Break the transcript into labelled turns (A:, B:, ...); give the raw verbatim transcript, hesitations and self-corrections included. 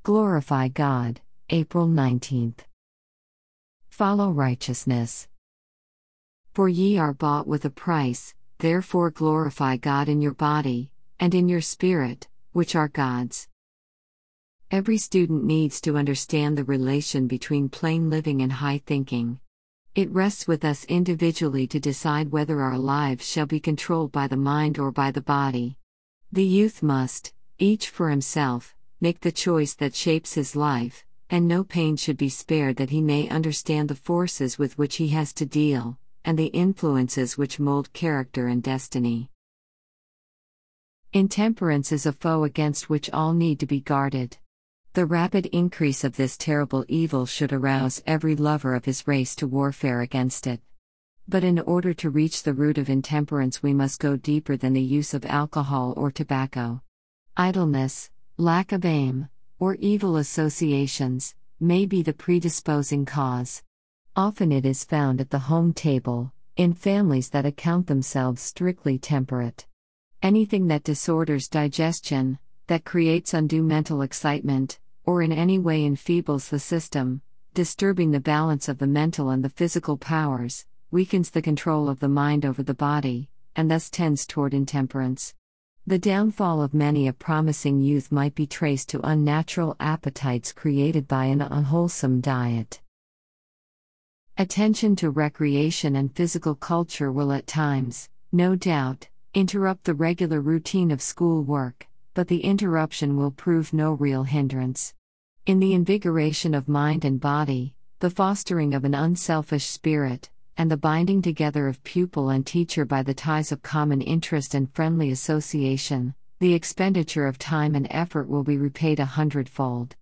A: Glorify God, April nineteenth. Follow righteousness. For ye are bought with a price, therefore glorify God in your body, and in your spirit, which are God's. Every student needs to understand the relation between plain living and high thinking. It rests with us individually to decide whether our lives shall be controlled by the mind or by the body. The youth must, each for himself, make the choice that shapes his life, and no pain should be spared that he may understand the forces with which he has to deal, and the influences which mold character and destiny. Intemperance is a foe against which all need to be guarded. The rapid increase of this terrible evil should arouse every lover of his race to warfare against it. But in order to reach the root of intemperance, we must go deeper than the use of alcohol or tobacco. Idleness, lack of aim, or evil associations may be the predisposing cause. Often it is found at the home table, in families that account themselves strictly temperate. Anything that disorders digestion, that creates undue mental excitement, or in any way enfeebles the system, disturbing the balance of the mental and the physical powers, weakens the control of the mind over the body, and thus tends toward intemperance. The downfall of many a promising youth might be traced to unnatural appetites created by an unwholesome diet. Attention to recreation and physical culture will at times, no doubt, interrupt the regular routine of school work, but the interruption will prove no real hindrance. In the invigoration of mind and body, the fostering of an unselfish spirit, and the binding together of pupil and teacher by the ties of common interest and friendly association, the expenditure of time and effort will be repaid a hundredfold.